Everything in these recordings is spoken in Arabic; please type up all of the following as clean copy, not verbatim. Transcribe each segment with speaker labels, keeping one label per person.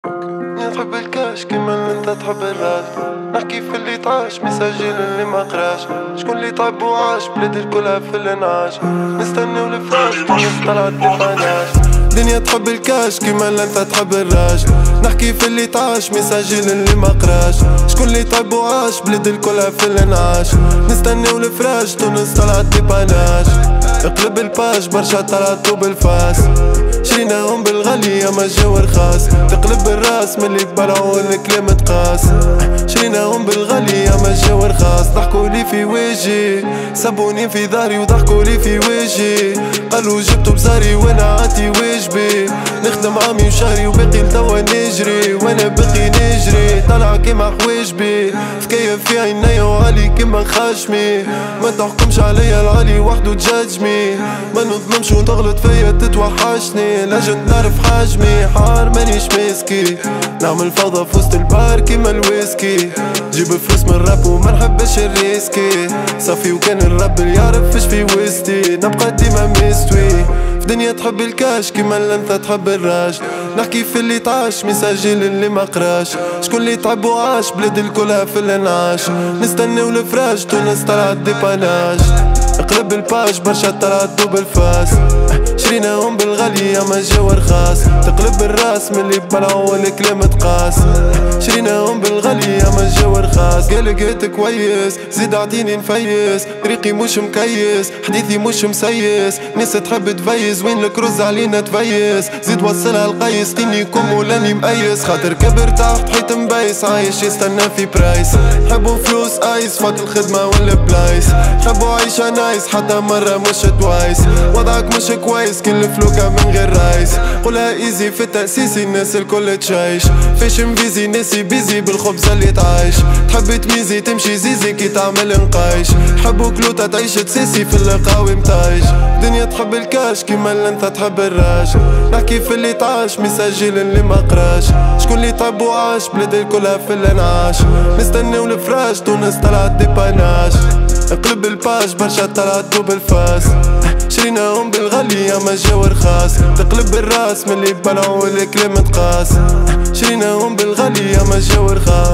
Speaker 1: نحب الكاش كيما اللي انت تحب الراس. نحكي في اللي طاش مسجل اللي ما قراش. شكون اللي طيب وعاش بلاد الكلها في الانعاش. نستناو الفراش ونص طلعت ديباناج. دنيا تحب الكاش كيما اللي انت تحب الراج. نحكي في اللي طاش مسجل اللي ما قراش. شكون اللي طيب وعاش بلاد الكلها في الانعاش. نستناو الفراش تونس طلعت ديباناج. اقلب الباج برشا طلعتو بالفاس. شريناهم بالغالي اما الجو رخاص. تقلب الراس ملي بلعو الكلام تقاس. شريناهم بالغالي اما الجو رخاص. ضحكولي في وجهي سبوني في داري وضحكولي في وجهي. قالوا جبتو بزاري وانا عاتي واجبي. نخدم عامي وشهري وباقي لتوا نجري. وانا باقي نجري طالع كيما حواجبي. فكيف في عينيا وعلي كيما خشمي. ما تحكمش عليا العلي وحدو تجاجمي. ما نظلمش وتغلط فيا تتوحشني. لاجل نعرف حجمي حار مانيش ماسكي. نعمل فوضى في وسط البار كيما الويسكي. جيب فلوس من الراب وما نحبش الريسكي. صافي وكان الرب اللي يعرف فيش في وسطي. نبقى ديما مستوي في دنيا تحب الكاش كيما اللي انت تحب الراج. نحكي في اللي طاش مسجل اللي ما قراش. شكون اللي تعب وعاش بلاد الكلها في الانعاش. نستناو الفراش تونس طلعت ديباناج. اقلب الباج برشا طلعت دوبل فاس. شريناهم بالغالي اما الجو رخاص. تقلب الراس ملي بلعو الكلام تقاس. شريناهم بالغالي اما الجو رخاص. قالك هات كويس زيد اعطيني نفيس. ريقي مش مكيس حديثي مش مسيس. ناس تحب تفيز وين الكروز علينا تفيس. زيد وصلها القيس قيني كم ولاني مقيس. خاطر كبر تحت حيت مبيس عايش يستنى في برايس. حبوا فلوس ايس فات الخدمة والبلايس. حبوا عيشة نايس حتى مرة مش توايس. وضعك مش كويس كل فلوكة من غير رايس. قولها ايزي في التأسيسي الناس الكل تعيش. فاشن فيزي ناسي بيزي بالخبز اللي تعيش. تحب تميزي تمشي زيزي كي تعمل نقايش. حبوا كلوتا تعيش تسيسي في اللقاوي متايش. دنيا تحب الكاش كيما اللي انت تحب الراج. نحكي في اللي طاش مسجل اللي ما قراش. شكون اللي طيب وعاش بلاد الكلها في الانعاش. نستناو الفراش تونس طلعت ديباناج. اقلب الباج برشا طلعت دوبل فاس. شريناهم بالغالي اما الجو رخاص. تقلب الراس ملي بلعو الكلام تقاس. شريناهم بالغالي اما الجو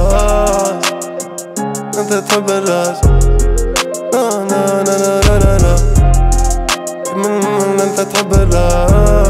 Speaker 1: رخاص. انت تحب الراس نا نا نا نا نا نا. من انت تحب الراس.